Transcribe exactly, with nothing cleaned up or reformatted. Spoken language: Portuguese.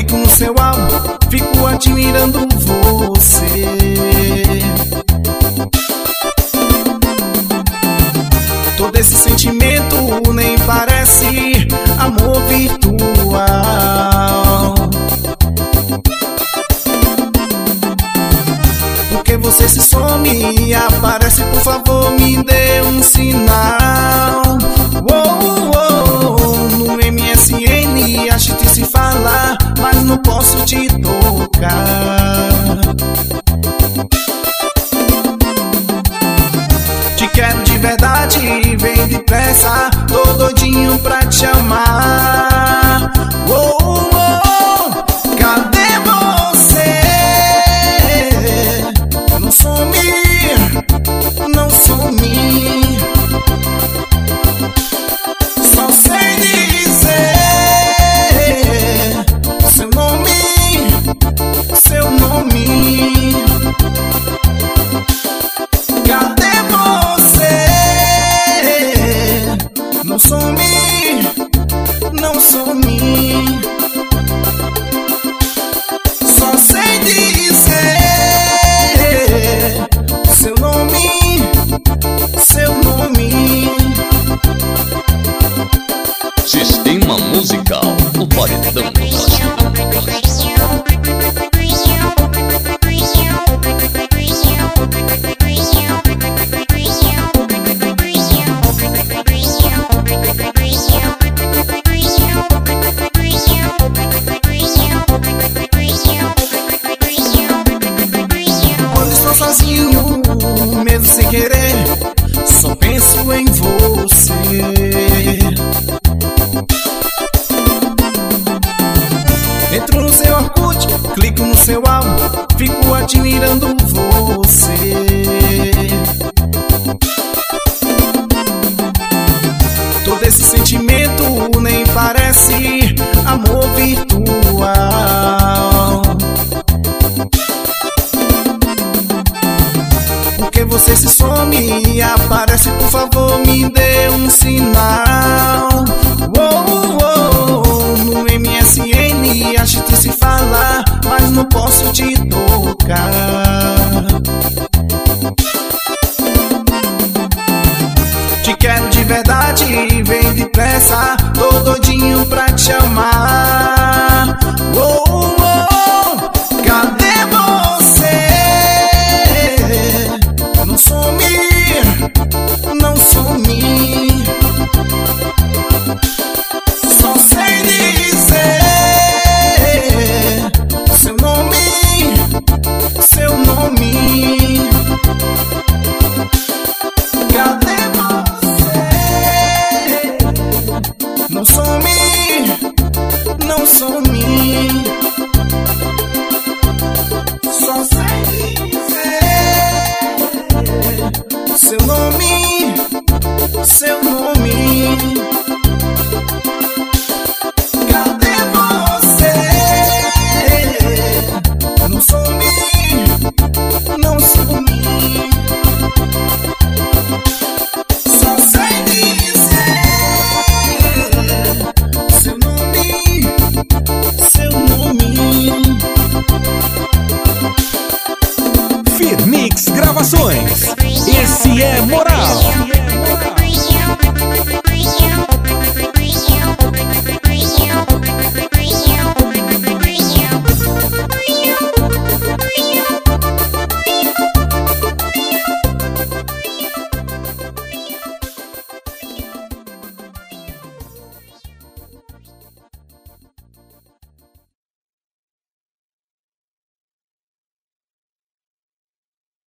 clico no seu álbum, fico admirando você. Todo esse sentimento nem parece amor virtual. Porque você se some e aparece, por favor me dê um sinal. Oh, oh, oh. No M S N acho que se falar, mas não posso te tocar. Te quero de verdade, vem depressa, tô doidinho pra te amar. Oh, oh, cadê você? Não some, não some. Só sei dizer seu nome, seu nome. Cadê você? Não some, não some. Só sei dizer seu nome, seu nome. Sistema musical, o paredão do Brasil. Quando estou sozinho, mesmo sem querer, só penso em você. Entro no seu Orkut, clico no seu álbum, fico admirando você. Todo esse sentimento nem parece amor virtual. Porque você se some e aparece, por favor me dê um sinal. Oh, oh, oh. No M S N acho que se falar, mas não posso te tocar. Te quero de verdade, vem depressa, tô doidinho pra te amar.